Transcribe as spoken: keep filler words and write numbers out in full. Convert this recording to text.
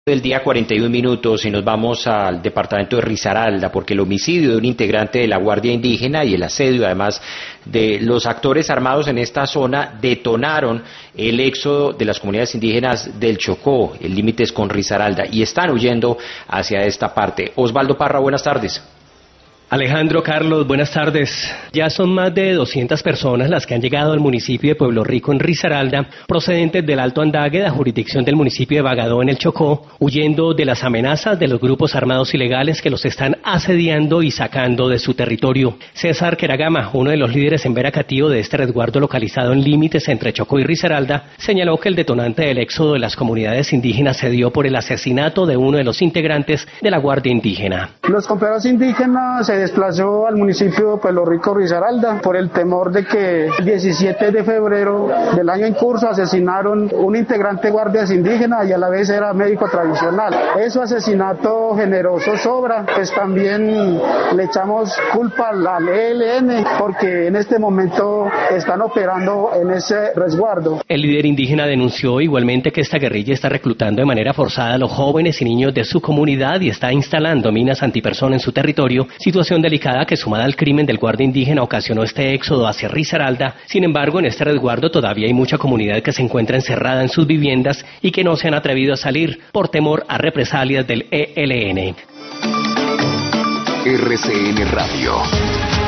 Del día cuarenta y un minutos y nos vamos al departamento de Risaralda porque el homicidio de un integrante de la Guardia Indígena y el asedio además de los actores armados en esta zona detonaron el éxodo de las comunidades indígenas del Chocó, el límite es con Risaralda, y están huyendo hacia esta parte. Osvaldo Parra, buenas tardes. Alejandro, Carlos, buenas tardes. Ya son más de doscientas personas las que han llegado al municipio de Pueblo Rico en Risaralda, procedentes del Alto Andague, de la jurisdicción del municipio de Bagadó en el Chocó, huyendo de las amenazas de los grupos armados ilegales que los están asediando y sacando de su territorio. César Queragama, uno de los líderes en Veracatío de este resguardo localizado en límites entre Chocó y Risaralda, señaló que el detonante del éxodo de las comunidades indígenas se dio por el asesinato de uno de los integrantes de la Guardia Indígena. Los compañeros indígenas se desplazó al municipio de Pueblo Rico Risaralda por el temor de que el diecisiete de febrero del año en curso asesinaron un integrante de guardias indígenas y a la vez era médico tradicional. Ese asesinato generó zozobra, pues también le echamos culpa al E L N porque en este momento están operando en ese resguardo. El líder indígena denunció igualmente que esta guerrilla está reclutando de manera forzada a los jóvenes y niños de su comunidad y está instalando minas antipersona en su territorio, situación delicada que sumada al crimen del guardia indígena ocasionó este éxodo hacia Risaralda. Sin embargo, en este resguardo todavía hay mucha comunidad que se encuentra encerrada en sus viviendas y que no se han atrevido a salir por temor a represalias del E L N. R C N Radio.